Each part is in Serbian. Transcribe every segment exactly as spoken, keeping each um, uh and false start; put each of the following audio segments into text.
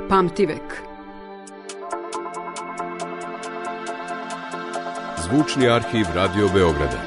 Pamtivek. Zvučni arhiv Radio Beograda.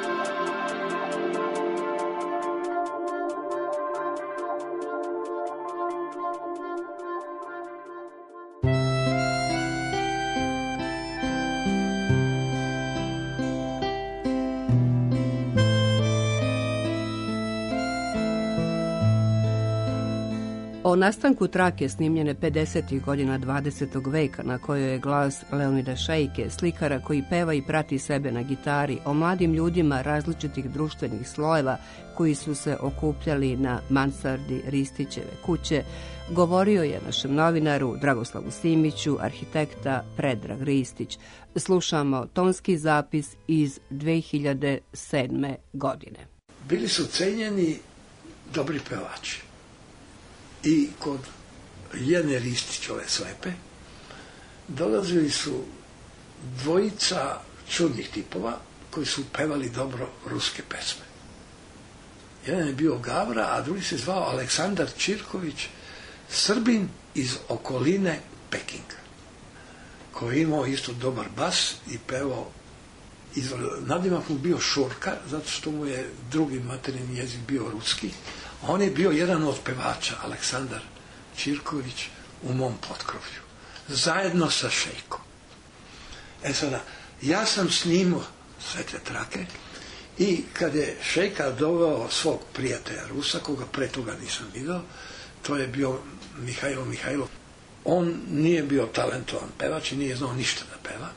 O nastanku trake snimljene pedesetih godina dvadesetog veka, na kojoj je glas Leonida Šejke, slikara koji peva i prati sebe na gitari, o mladim ljudima različitih društvenih slojeva koji su se okupljali na mansardi Ristićeve kuće, govorio je našem novinaru Dragoslavu Simiću, arhitekta Predrag Ristić. Slušamo tonski zapis iz dve hiljade sedme. godine. Bili su cenjeni dobri pevači. I kod Jene Ristić, ove slepe, dolazili su dvojica čudnih tipova koji su pevali dobro ruske pesme. Jedan je bio Gavra, a drugi se zvao Aleksandar Čirković, Srbin iz okoline Pekinga, koji je imao isto dobar bas i pevao. Nadimak mu bio Šurka, zato što mu je drugi materijni jezik bio ruski. On je bio jedan od pevača, Aleksandar Čirković, u mom potkrovlju, zajedno sa Šejkom. E sada, ja sam snimao sve te trake i kad je Šejka doveo svog prijatelja Rusa, koga pre toga nisam vidio, to je bio Mihajlo Mihajlov. On nije bio talentovan pevač i nije znao ništa da peva.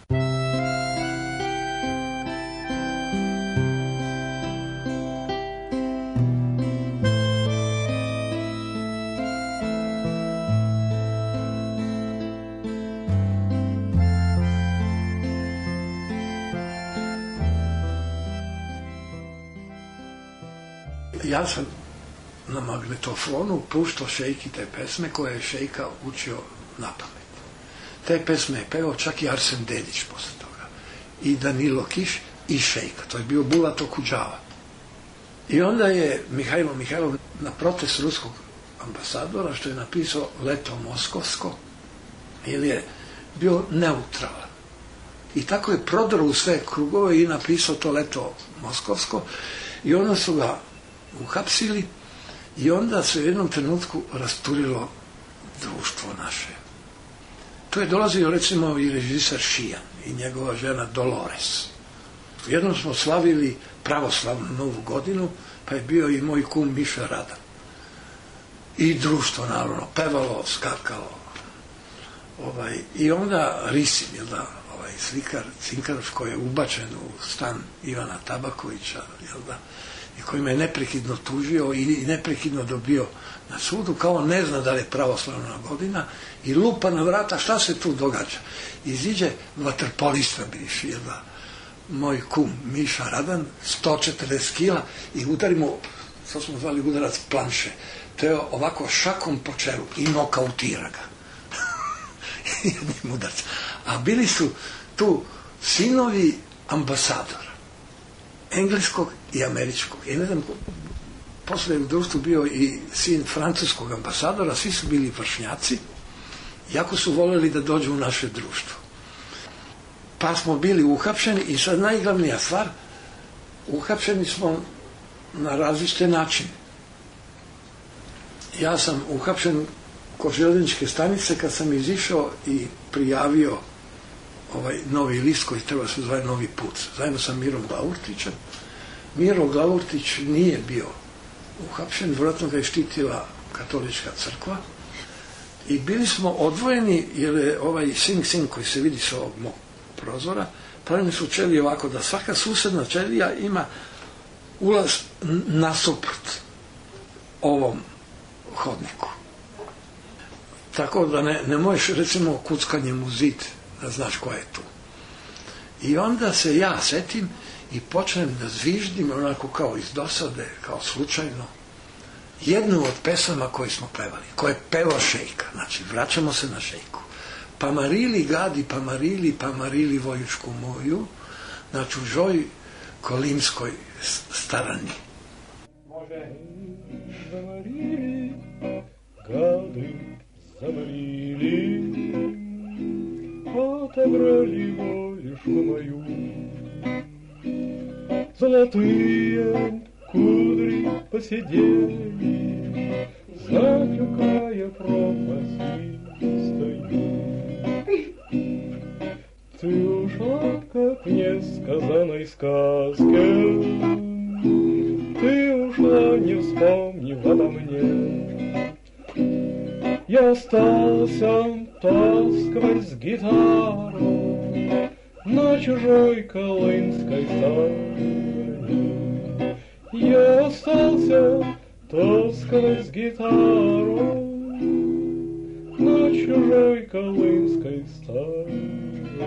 Ja sam na magnetofonu puštao Šejki te pesme koje je Šejka učio na pamet. Te pesme je pevao čak i Arsen Dedić posle toga. I Danilo Kiš i Šejka. To je bio Bulato Kuđava. I onda je Mihajlo Mihajlov na protest ruskog ambasadora, što je napisao Leto Moskovsko, ili je bio neutralan. I tako je prodao u sve krugove i napisao to Leto Moskovsko. I onda su ga uhapsili i onda se u jednom trenutku rasturilo društvo naše. Tu je dolazio recimo i režiser Šijan i njegova žena Dolores. Jednom smo slavili pravoslavnu novu godinu, pa je bio i moj kum Miša Radan. I društvo naravno pevalo, skakalo. Ovaj, I onda Risim, jel da, ovaj, slikar Cinkarov koji je ubačen u stan Ivana Tabakovića, jel da, i koji me je neprekidno tužio i neprekidno dobio na sudu, kao ne zna da li je pravoslavna godina, i lupa na vrata, šta se tu događa. Iziđe vaterpolista bivši, jel da, moj kum Miša Radan, sto četrdeset kila, i udarimo, što smo zvali udarac planše, to je ovako šakom po čelu i nokautira ga. Jednim udarcem. A bili su tu sinovi ambasadora, engleskog i američkog. I ne znam, posle u društvu bio i sin francuskog ambasadora, svi su bili vršnjaci, jako su voljeli da dođu u naše društvo. Pa smo bili uhapšeni i sad najglavnija stvar, uhapšeni smo na različite načine. Ja sam uhapšen kod železničke stanice kad sam izišao i prijavio ovaj novi list koji treba se zove Novi put, zajedno sa Mirom Glavurtićem. Miro Glavurtić nije bio uhapšen, vjerojatno ga je štitila katolička crkva, i bili smo odvojeni jer je ovaj Sing Sing koji se vidi s ovog mog prozora, pravili su ćelije ovako da svaka susedna ćelija ima ulaz nasuprot ovom hodniku. Tako da ne, ne možeš recimo kuckanjem u zid da znaš ko je tu. I onda se ja setim i počnem da zviždim onako kao iz dosade, kao slučajno, jednu od pesama koje smo pevali, koje je pevao Šejka. Znači, vraćamo se na Šejku. Pamarili gadi, pamarili, pamarili vojušku moju, na čužoj kolimskoj starani. Može pamarili gadi, сомлили, отобрали волюшку мою. Золотые кудри посидели, затюкая пропасть стою. Ты ушла, как в несказанной сказке, ты ушла, не вспомнив обо мне. Я остался тоскливать с гитарой на чужой колымской стороне. Я остался тоскливать с гитарой на чужой колымской стороне.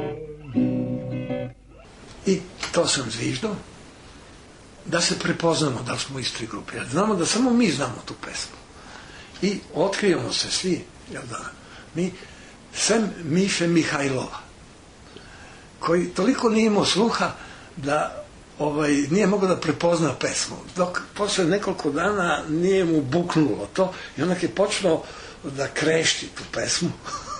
I to sam zviždao da se prepoznamo da smo iz tri grupe. Znamo da samo mi znamo tu pesmu. I otkrijemo se svi, jel da, mi, sem Miše Mihajlova, koji toliko nije imao sluha da ovaj, nije mogao da prepozna pesmu. Dok posle nekoliko dana nije mu buknulo to i onak je počeo da krešti tu pesmu.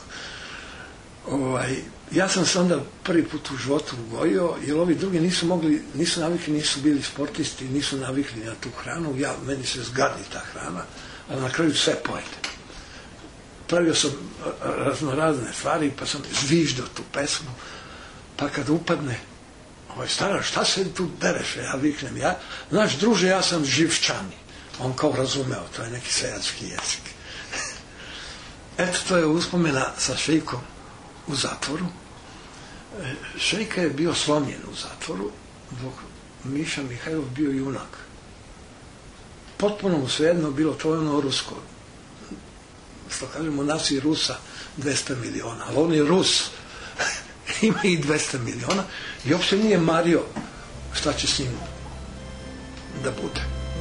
ovaj, ja sam se onda prvi put u životu ugojio, jer ovi drugi nisu mogli, nisu navikli, nisu bili sportisti, nisu navikli na tu hranu. Ja, meni se zgadi ta hrana, ali na kraju sve pojede. Pravio sam raznorazne stvari, pa sam zviždao tu pesmu, pa kad upadne, ovaj, stara, šta se tu dereš, ja viknem, ja, znaš, druže, ja sam živčani. On kao razumeo, to je neki seljački jezik. Eto, to je uspomena sa Šejkom u zatvoru. Šejka je bio slomljen u zatvoru, dok Miša Mihajlov bio junak. Potpuno mu svejedno bilo, to je ono rusko. Što kažemo, nas i Rusa dvesta miliona, ali on je Rus, ima i dvesta miliona i uopće nije mario šta će s njim da bude.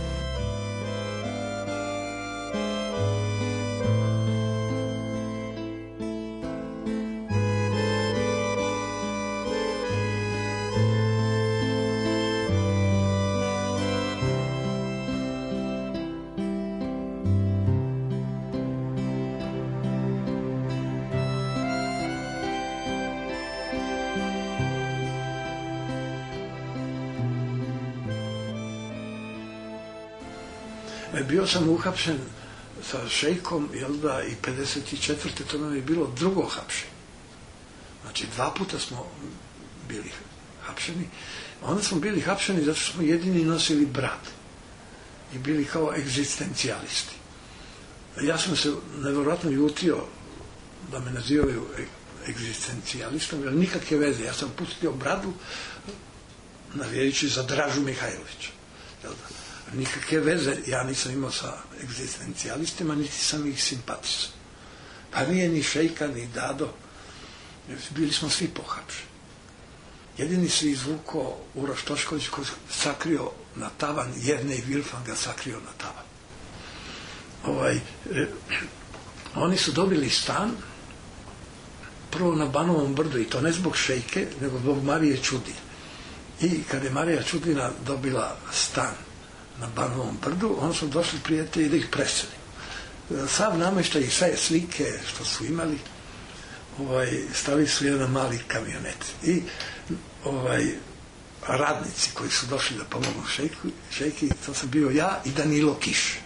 Bio sam uhapšen sa Šejkom, jel da, i pedeset četvrte to nam je bilo drugo hapšenje. Znači, dva puta smo bili hapšeni. Onda smo bili hapšeni zato što smo jedini nosili brat i bili kao egzistencijalisti. Ja sam se nevjerojatno ljutio da me nazivaju egzistencijalistom, jer nikakve veze. Ja sam pustio bradu navijajući za Dražu Mihajlovića. Jel da? Nikakve veze ja nisam imao sa egzistencijalistima, niti sam ih simpatisao. Pa nije ni Šejka, ni Dado. Bili smo svi pohapšeni. Jedini se izvukao Uroš Tošković koji sakrio na tavan, Jernej Vilfan ga sakrio na tavan. Ovaj, eh, oni su dobili stan prvo na Banovom brdu, i to ne zbog Šejke, nego zbog Marije Čudine. I kad je Marija Čudina dobila stan na Banovom brdu, onda su došli prijatelji da ih preseli. Sav namještaj i sve slike što su imali, ovaj, stavili su jedan mali kamionet. I ovaj, radnici koji su došli da pomognu šejki, šejki, to sam bio ja i Danilo Kiš.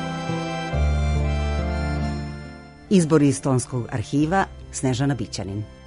Izbor iz Tonskog arhiva, Snežana Bićanin.